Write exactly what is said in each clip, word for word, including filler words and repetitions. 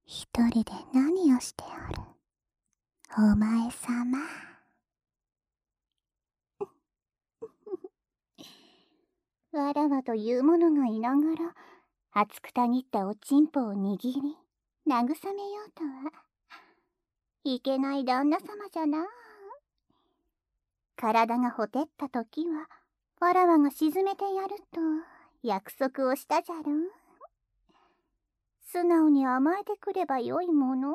一人で何をしておる。お前さま。わらわというものがいながら、熱くたぎったおちんぽを握り、慰めようとは。いけない旦那様じゃな。体がほてった時は、わらわが沈めてやると約束をしたじゃろ。素直に甘えてくればよいもの。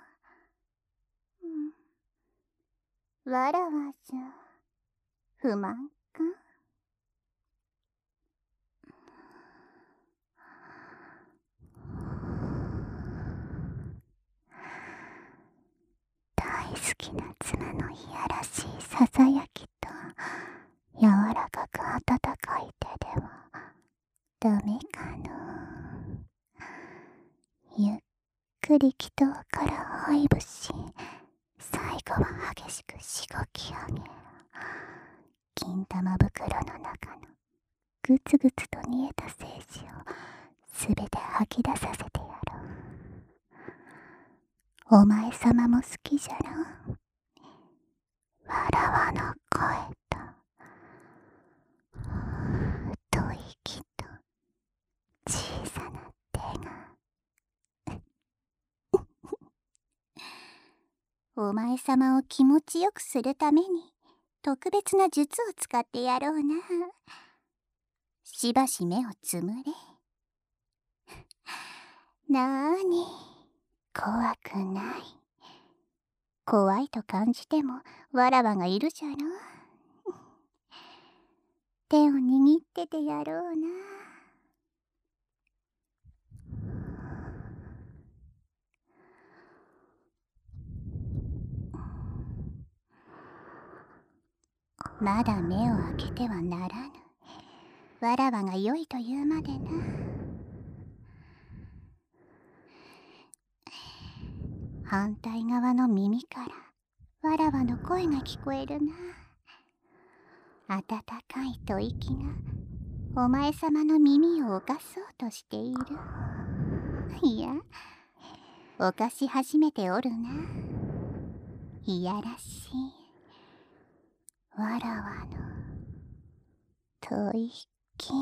うん、わらわじゃ不満か。大好きな妻のいやらしいささやきと柔らかく温かい手ではダメかの。ゆっくり祈祷から追いぶし、最後は激しくしごき上げ、金玉袋の中のぐつぐつと煮えた精子をすべて吐き出させてやろう。お前さまも好きじゃろ。わらわの声と太い息と小さな手がお前さまを気持ちよくするために特別な術を使ってやろうな。しばし目をつむれ。なーに、怖くない。怖いと感じてもわらわがいるじゃろ。手を握っててやろうな。まだ目を開けてはならぬ。わらわが良いと言うまでな。反対側の耳からわらわの声が聞こえるな。温かい吐息がお前さまの耳を犯そうとしている。いや、犯し始めておるな。いやらしいわらわの吐息。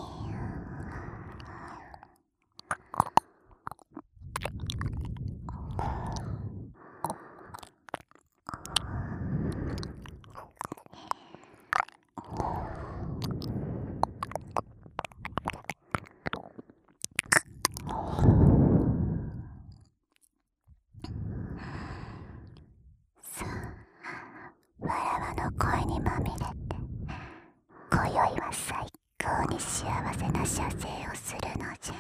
さあ、わらわの声にまみれて今宵は最高に幸せな射精をするのじゃ。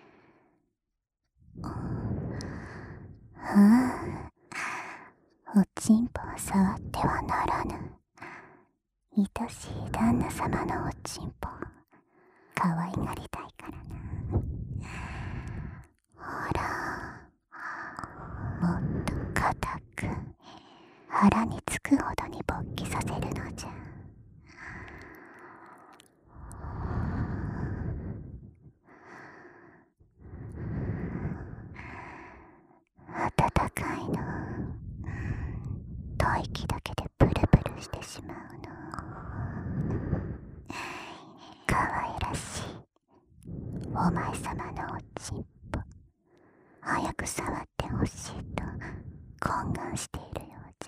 ああ、おちんぽを触ってはならぬ。愛しい旦那様のおちんぽかわいがりたいからな。ほら、もっと固く腹につくほどに勃起させるのじゃ。温かいの。吐息だけでプルプルしてしまうの。かわいらしいお前さまのおちんぽ早く触ってほしいと懇願しているよう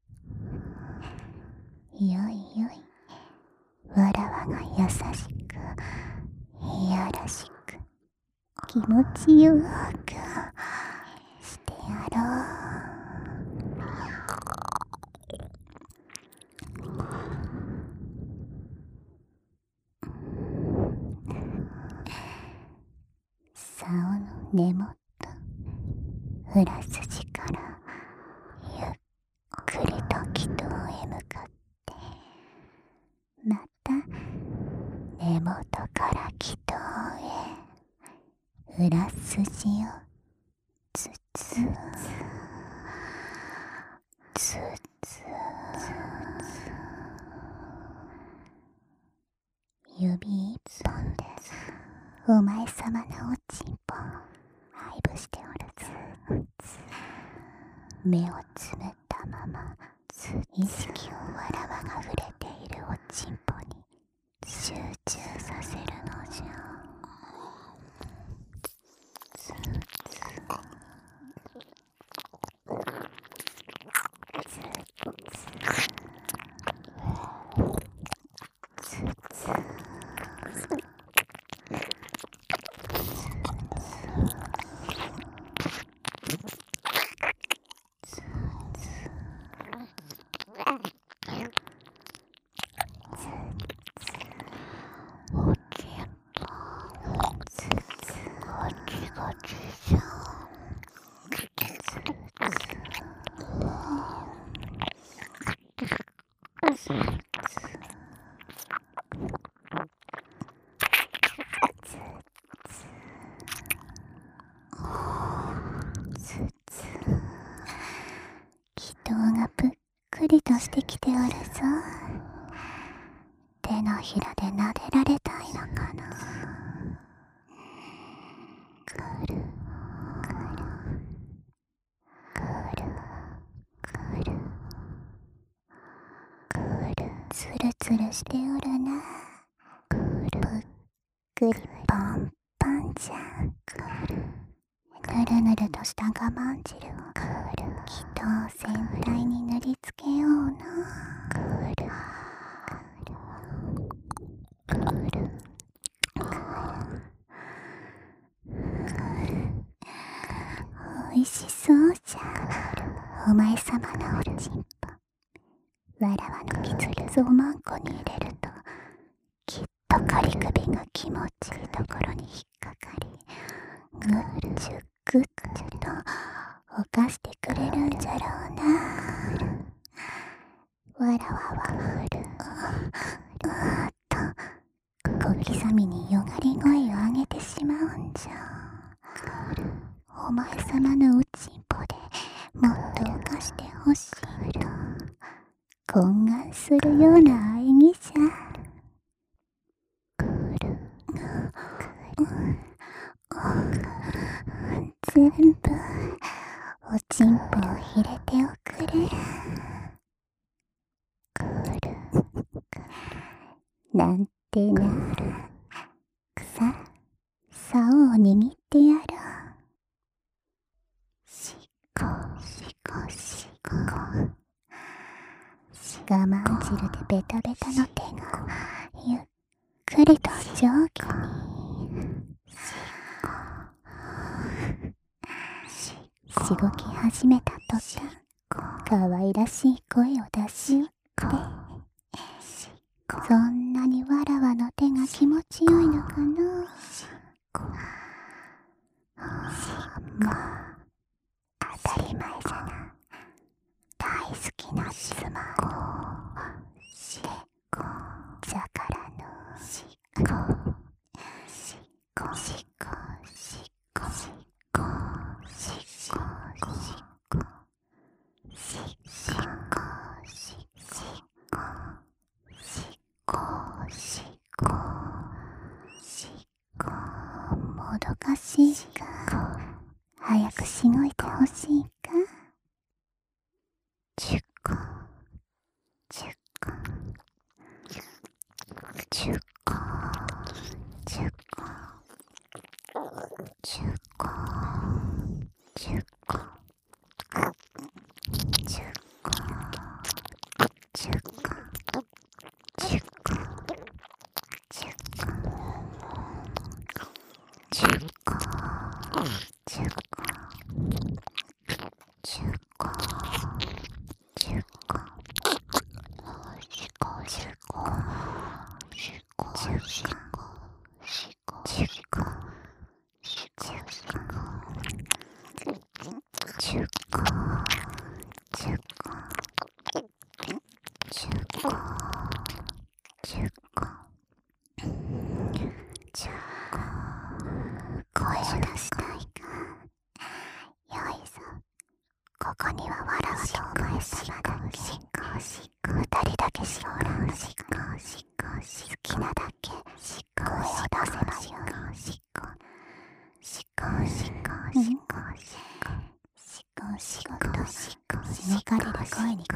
じゃ。よいよい、わらわが優しくいやらしく気持ちよくしてやろう。竿の根元、裏筋からゆっくりと気筒へ向かって、また根元から気筒へ裏筋をつつつつ指一本でお前さまのおちんぽをイブしておるぞ。目をつむったまま意識をわらわが触れているおちんぽに集中させるのじゃ。つつ気筒がぷっくりとしてきておるぞ。手のひらで撫でられたいのかな。くるくるくるくるくるつるつるしておるな。くるぷっくりパンパンじゃ。くるぬるぬるとした我慢汁をくる気筒全体に塗りつけような。くるくるくるくるおいしそうじゃ。お前さまのおちんぽわらわのきつるぞおまんこに入れるときっとかり首が気持ちいいところに引っかかりぐっちゅぐっちゅとおかしてくれるんじゃろうな。わらわはふるうーっと小刻みによがり声を上げてしまうんじゃ。お前さまのおちんぽでもっとおかしてほしいと懇願するような喘ぎじゃ。くる全部おちんぽを入れておくれ。くるなんてな。草竿を握ってやる。しこしこしこ我慢汁でベタベタの手がゆっくりと上下にしごき始めた途端かわいらしい声を出しってそんなにわらわの手が気持ちよいのかな。まあ当たり前じゃな。大好きな妻をしこじゃからのしこしこしこしこしこしこしこしこしこしこしこしこもどかしいか早くしごいてほしいか。じゅっこじゅっこじゅっこじゅっこじゅっこじゅっこじゅっこじゅっこじゅっこじゅっこじゅっこじゅっこじゅっこじゅっこじゅっこしこしこしこしこしこしこしこしこじゅっこじゅっこじゅっこじゅっこじゅっこじゅっこ声を出したいか。よいぞ。ここにはわらわとお前さまだけしこしこ二人だけしこらんしこしこし好きなだけし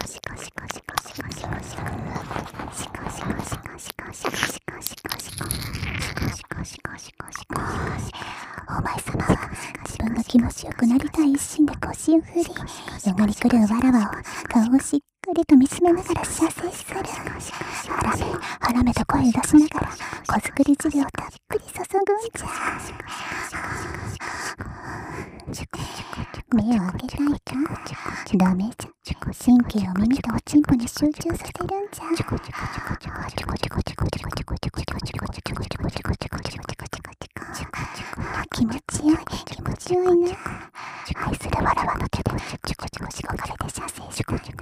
お前様は自分が気持ちよくなりたい一心で腰を振り、よがり来るわらわを顔をしっかりと見つめながら射精する。腹め腹めと声を出しながら子作り汁をたっぷり注ぐんじゃ。目を開けたいか？ダメじゃ。神経を耳とおちんぽに集中させるんじゃ。気持ちよい、気持ちよいな。愛するわらわの手でチュコチュコしごかれて射精し、政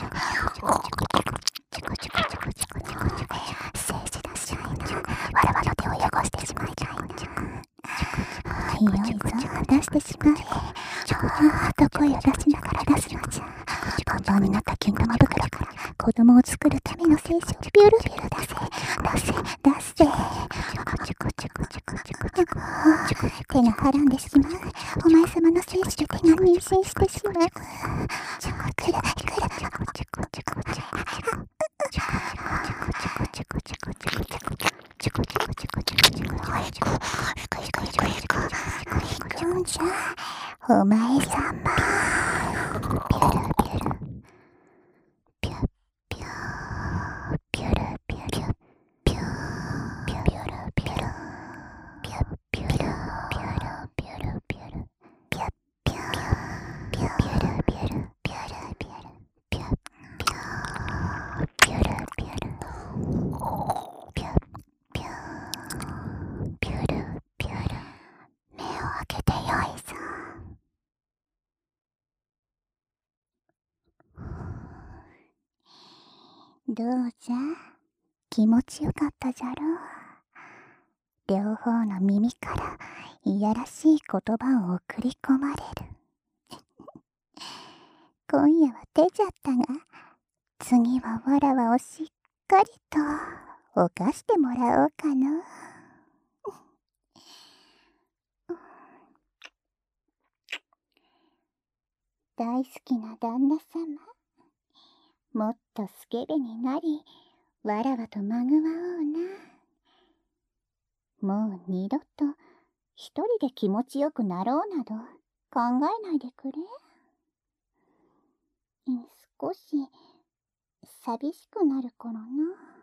治だしないな。わらわの手を汚してしまいたいな。いよいぞ、出してしまえ。あと声を出しながら出すのじゃ。パンパンになった金玉袋から子供を作るための精子をビュルビュル出せ、出せ、出せ。手がはらんでしまう。お前様の精子で手が妊娠してしまう。くるくる。お前様。ピュルピュル。ピュッピュー。ピュルピュル。ピュッピュー。ピュルピュル。ピュルピュル。ピュルピュル。ピュルピュル。ピュルピュル。ピュッピュー。ピュルピュル。ピュルピュル。ピュルピュル。ピュルピュル。ピュルピュル。ピュルピュル。目を開けてよいぞ。どうじゃ？気持ちよかったじゃろう。両方の耳からいやらしい言葉を送り込まれる。今夜は出ちゃったが、次はわらわをしっかりと犯してもらおうかの。大好きな旦那様、もっとスケベになり、わらわとまぐわおうな。もう二度と一人で気持ちよくなろうなど考えないでくれ。少し寂しくなる頃な。